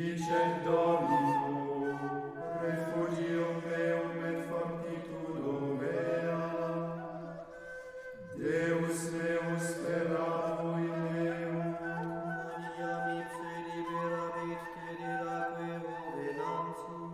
Dicet Domino, refugium meum et fortitudo mea, Deus meus speravui meum. Omnia ipse liberabit te diraque venantium.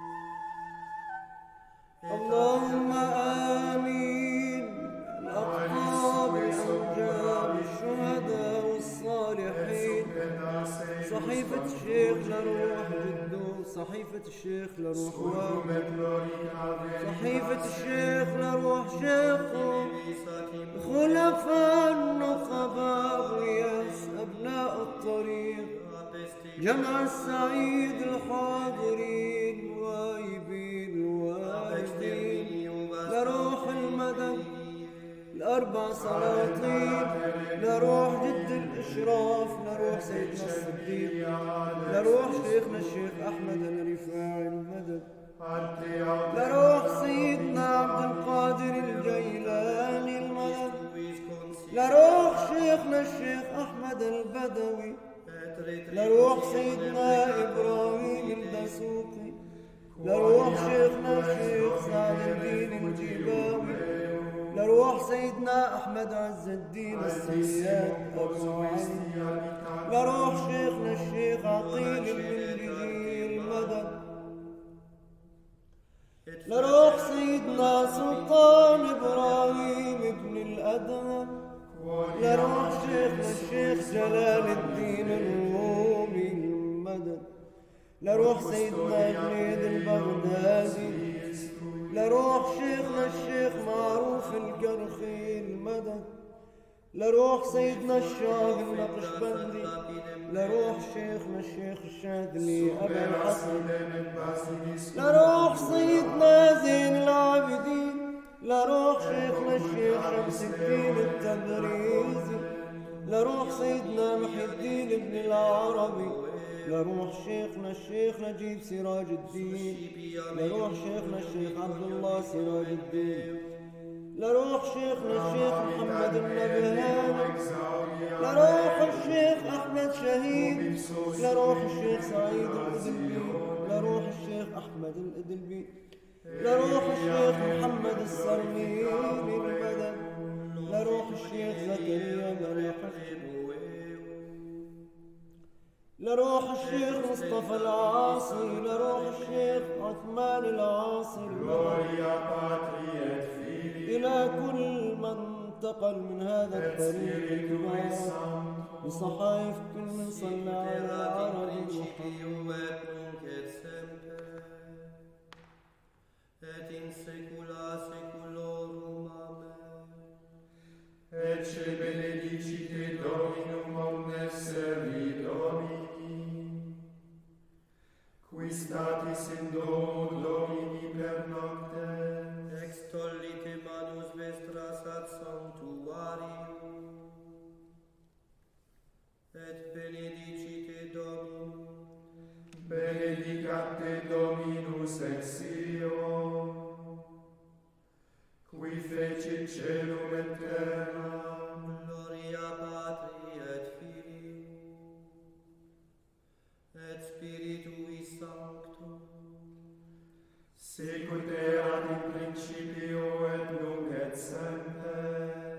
اللهم آمين. الأقطاب الأنجاب الشهداء والصالحين. صحيفة الشيخ لروح جدو، صحيفة الشيخ لروح والد، صحيفة الشيخ لروح شيخه، خلفاء النقباء غياث أبناء الطريق، جمع السعيد الحاضرين وايبين الوالدين، لروح المدد الأربع سلاطين، لروح جد الإشراف، لروح سيدنا الصديق، لروح شيخنا الشيخ أحمد الرفاعي المدد، لروح سيدنا عبد القادر الجيلاني المدد، لروح شيخنا الشيخ أحمد البدوي، لروح سيدنا إبراهيم الدسوقي، لروح شيخنا الشيخ سعد الدين الجباوي، لروح سيدنا أحمد عز الدين السياد أبو علي، لروح شيخنا الشيخ عقيل بن الجيل المدد، لروح سيدنا سلطان إبراهيم بن الأدهم، لروح شيخنا الشيخ جلال الدين الرومي المدد، لروح سيدنا جنيد البغدادي، لروح شيخنا الشيخ معروف القرخي المدد، لروح سيدنا الشاه النقشبندي، لروح شيخنا الشيخ الشاذلي أبا الحسن، لروح سيدنا زين العابدين، لروح شيخنا الشيخ شمس الدين التبريزي، لروح سيدنا محي الدين بن العربي، لروح شيخنا الشيخ نجيب سراج الدين، لروح شيخنا الشيخ عبد الله سراج الدين، لروح شيخنا الشيخ محمد النبهاني، لروح الشيخ أحمد شهيد، لروح الشيخ سعيد الإدلبي، لروح الشيخ أحمد الإدلبي، لروح الشيخ محمد السرميني المدد، لروح الشيخ زكريا مريحة، لروح الشيخ مصطفى العاصي، لروح الشيخ عثمان العاصي، إلى كل من انتقل من هذا الطريق المبارك بصحائف كل من صلى على عربي محمد. Et in saecula saeculorum. Amen. Ecce benedicite Dominum omnes servi Domini, qui statis in domo Domini per noctes, Extollite manus vestras ad sanctuarium, et benedicite Dominum. benedicat te Dominus ex io, qui fecit celum et terra, Gloria Patri et Filii et Spiritui Sancto, sicut erat in principio et nunc et semper,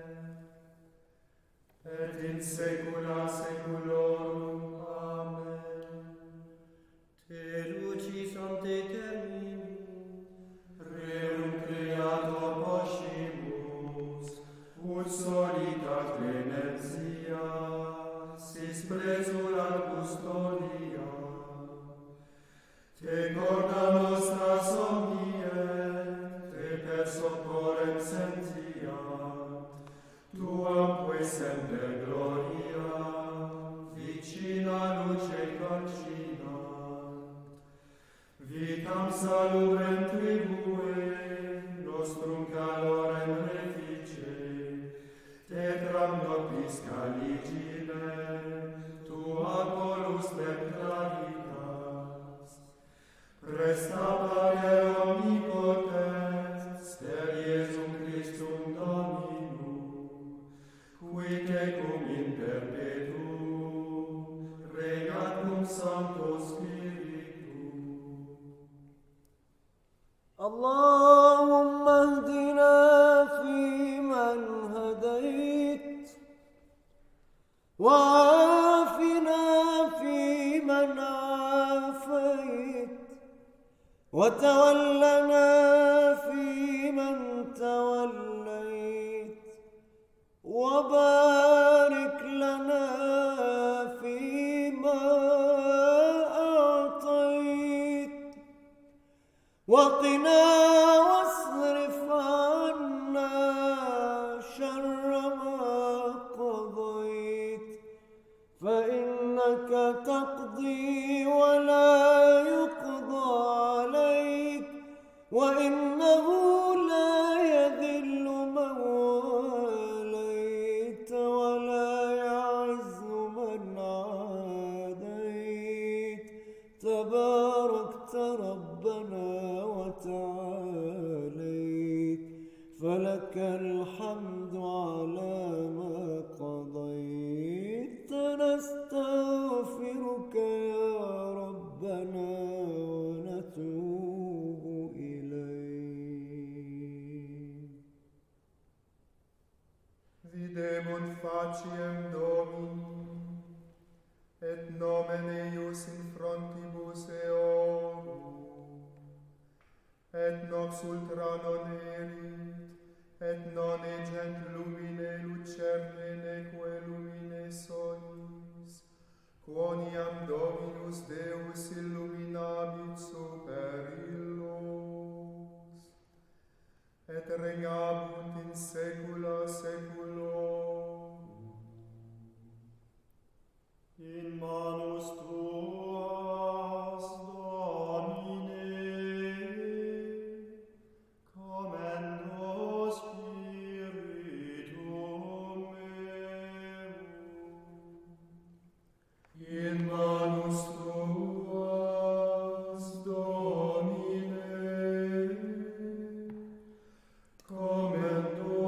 et in saecula saeculorum. Amen. Te lucis ante terminum, Rerum creator poscimus, ut solitat Venetia, sis presur ad custodia. Te corda nostra somniet, te per sopporem sentiat, tuamque semper gloria, vicina luce concinat. Vitam salubrem tribue, nostrum calorem refice, tetram noctis caligine, tua polus claritas. Presta pater omnipotens, per Iesum Christum Dominum, qui tecum in perpetuum, regat cum Sancto Spiritus, اللهم اهدنا فيمن هديت وعافنا فيمن عافيت وتولنا فيمن توليت وبارك لنا فيما أعطيت وقنا واصرف عنا شر ما قضيت فإنك تقضي ولا يقضى عليك وإنه لا يذل من واليت ولا يعز من عاديت تباركت ربنا وتعاليت فلك الحمد على ما قضيت نستغفرك يا ربنا ونتوب إليك. Videbunt faciem Domini, et nomen eius in frontibus eorum, et nox ultra non erit, et non egent lumine lucerne neque lumine solis, quoniam Dominus Deus illuminabit super illos, et regnabunt in saecula saeculorum. In manus tuas, Domine, commendo spiritum meum. In manus tuas, Domine, commendo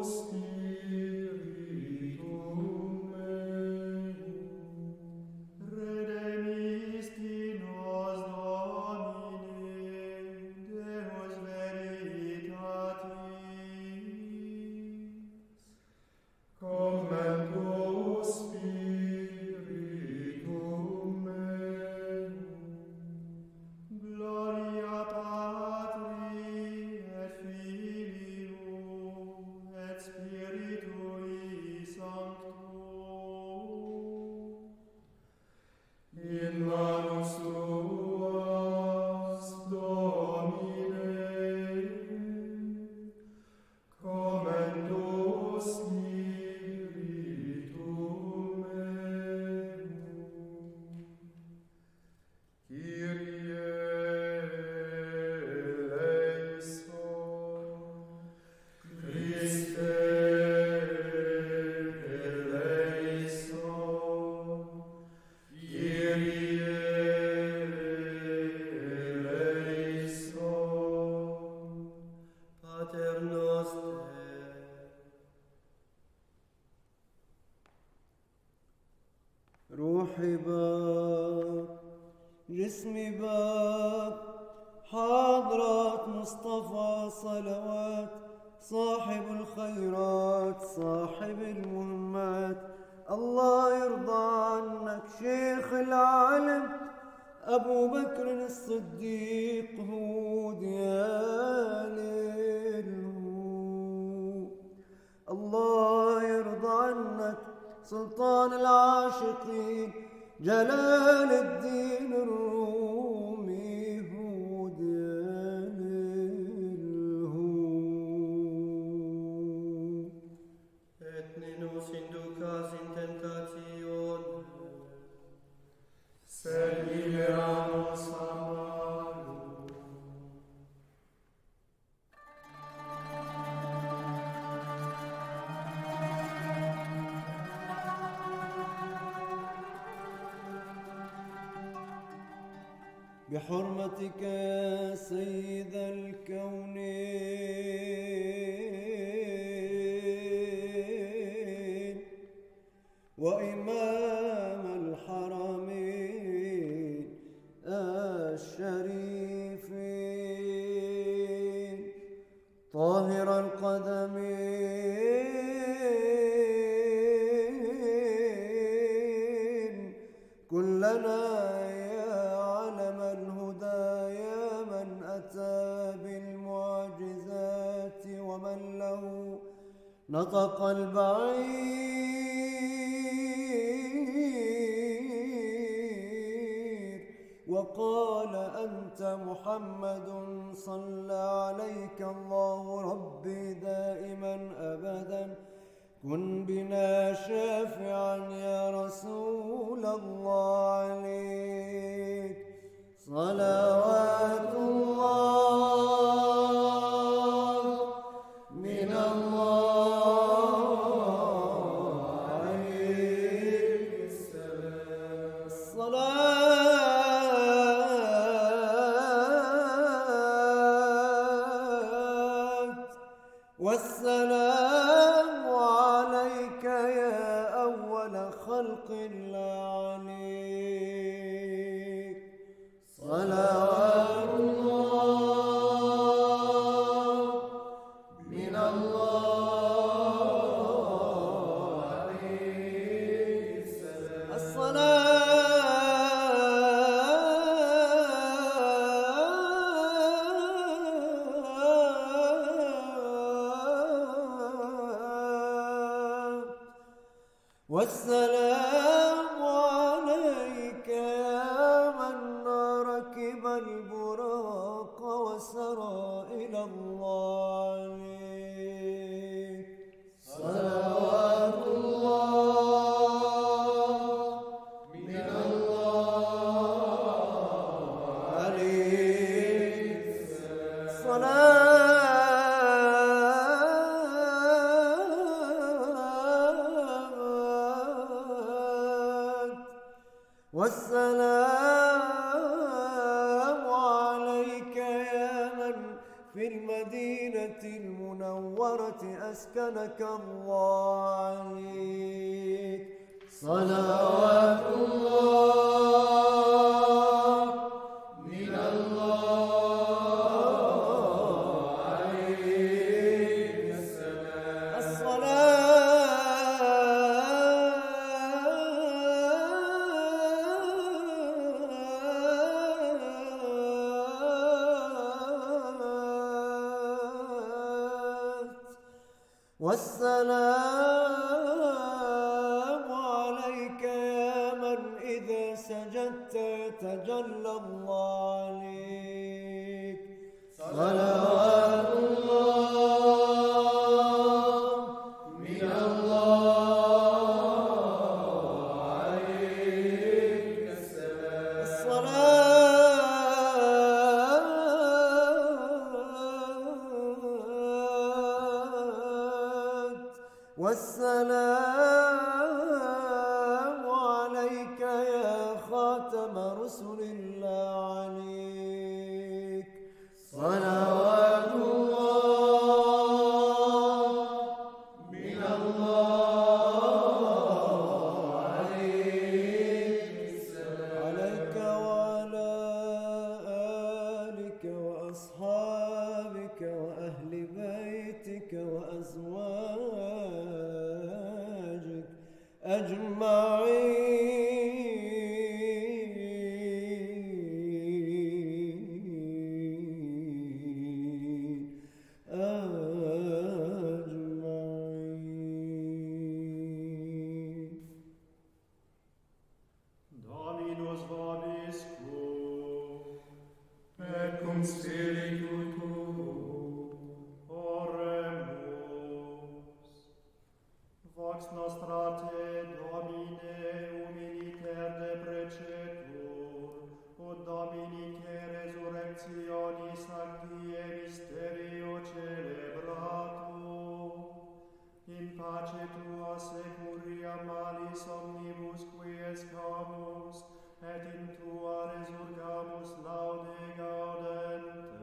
spiritum meum. Redemisti nos, Domine, Deus veritatis. Commendo spiritum meum. Gloria Patri et Filio et Spiritui Sancto. In manus tuas, Domine, commendo spiritum meum. Kyrie eleison, Christe eleison, Kyrie eleison. Pater noster, روحي باب جسمي باب حضرة مصطفى صلوات صاحب الخيرات صاحب المهمات الله يرضى عنك شيخ العالم أبو بكر الصديق هود يا ليل الله يرضى عنك سلطان العاشقين جلال الدين الرومي هود يا للهود. et ne nos inducas in tentationem, Sed libera nos a malo. بحرمتك يا سيد الكونين وإمام الحرمين الشريفين القدمين كلنا يا علم الهدى يا من أتى بالمعجزات ومن له نطق البعير وقال أنت محمد صلى عليك الله ربي دائما أبدا كن بنا شافعا يا رسول الله عليك صلوات الله من الله عليك السلام الصلاة والسلام عليك يا أول خلق الله عليك صلوات الله من الله عليك السلام والسلام عليك يا من ركب البراق وسرى إلى الله عليك صلوات الله من الله عليك والسلام عليك يا من في المدينة المنورة أسكنك الله عليك صلوات الله من الله عليك السلام والسلام عليك يا من إذا سجدت يتجلى الله عليك صلوات الله من الله عليك السلام والسلام عليك يا خاتم رسل الله عليك صلوات الله من الله عليك عليك وعلى آلك وأصحابك وأهل بيتك وأزواجك أجمعين Dominus vobiscum, et cum spiritu tuo. oremus. Vox nostra te, Domine, humiliter deprecetur, ut Dominice resurrectionis actie mysterio celebratur. In pace tua securia malis omnibus quies camus, et in tua resurgamus laude gaudente.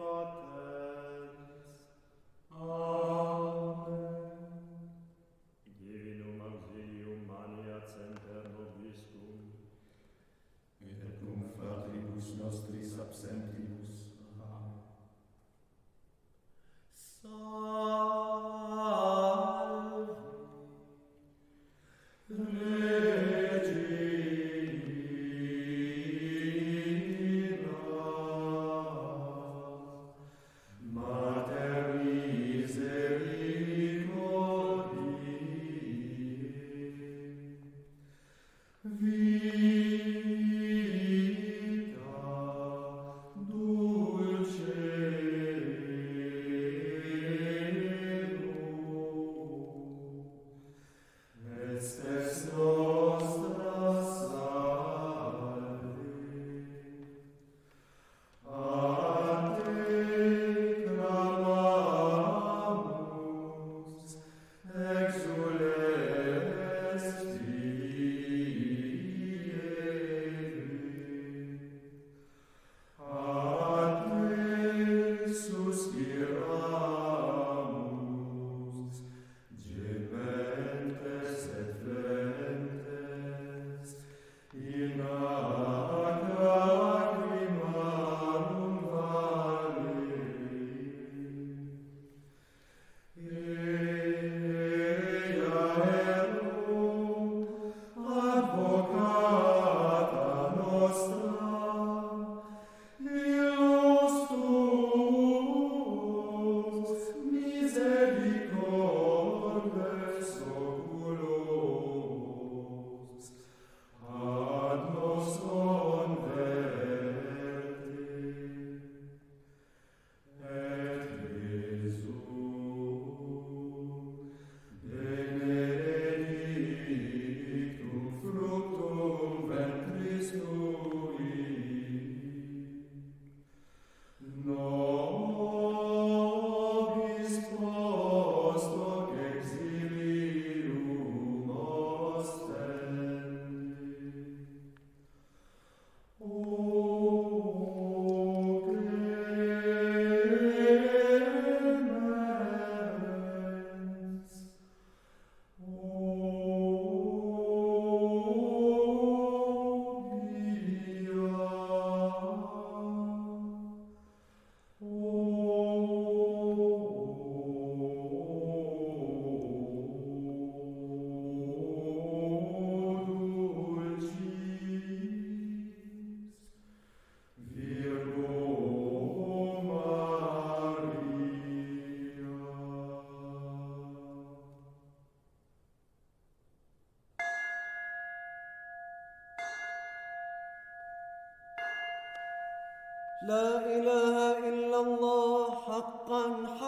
لا إله إلا الله حقا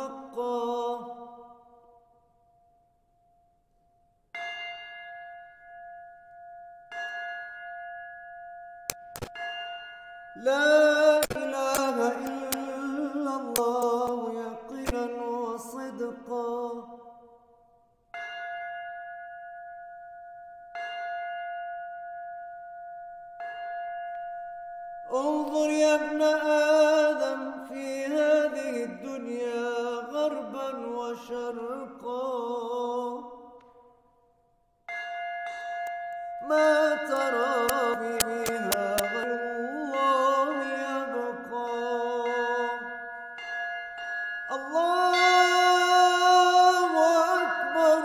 حقا. لا إله إلا الله يقينا وصدقا. انظر يا ابن آدم في هذه الدنيا غربا وشرقا، ما ترى فيها غير الله يبقى. الله أكبر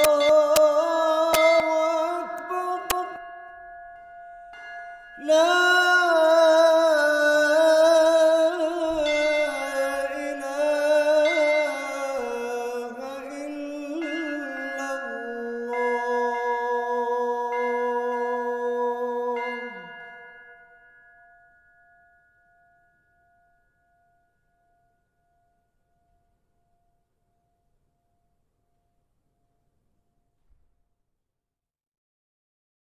الله أكبر. لا